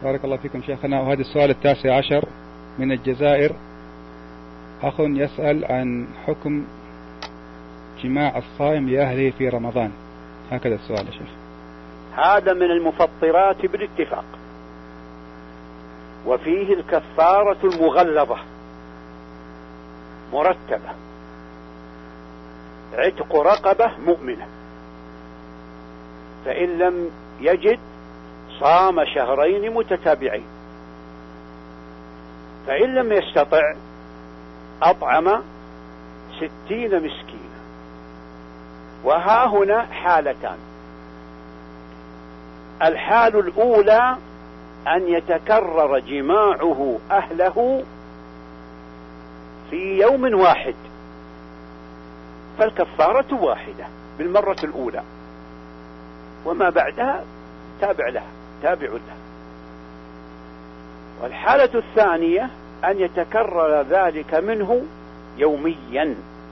بارك الله فيكم شيخنا. وهذا السؤال 19 من الجزائر. أخ يسأل عن حكم جماع الصائم لأهله في رمضان. هكذا السؤال يا شيخ. هذا من المفطرات بالاتفاق، وفيه الكفارة المغلظة مرتبة: عتق رقبة مؤمنة، فإن لم يجد صام شهرين متتابعين، فإن لم يستطع أطعم 60 مسكينا. وها هنا حالتان: الحال الأولى أن يتكرر جماعه أهله في يوم واحد، فالكفارة واحدة بالمرة الأولى، وما بعدها تابع لها. والحالة الثانية أن يتكرر ذلك منه يوميا،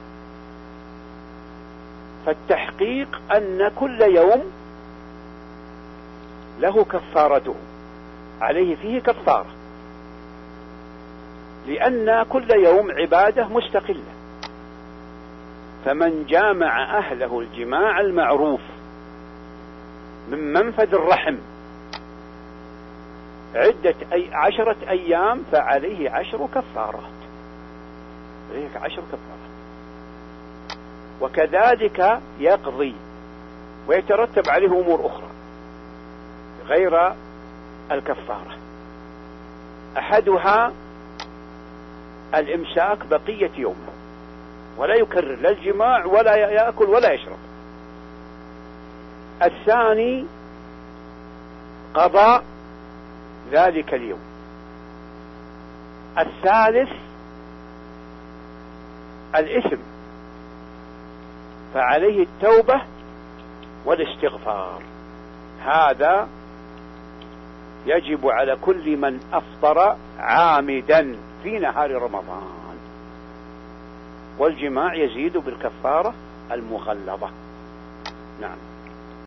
فالتحقيق أن كل يوم له كفارته، عليه فيه كفارة، لأن كل يوم عبادة مستقلة. فمن جامع أهله الجماع المعروف من منفذ الرحم عدة 10 أيام فعليه 10 كفارات، وكذلك يقضي ويترتب عليه أمور أخرى غير الكفارة. أحدها الإمساك بقية يومه، ولا يكرر لا الجماع ولا يأكل ولا يشرب. الثاني قضاء ذلك اليوم. الثالث الإثم، فعليه التوبة والاستغفار. هذا يجب على كل من أفطر عامدا في نهار رمضان، والجماع يزيد بالكفارة المغلظة. نعم.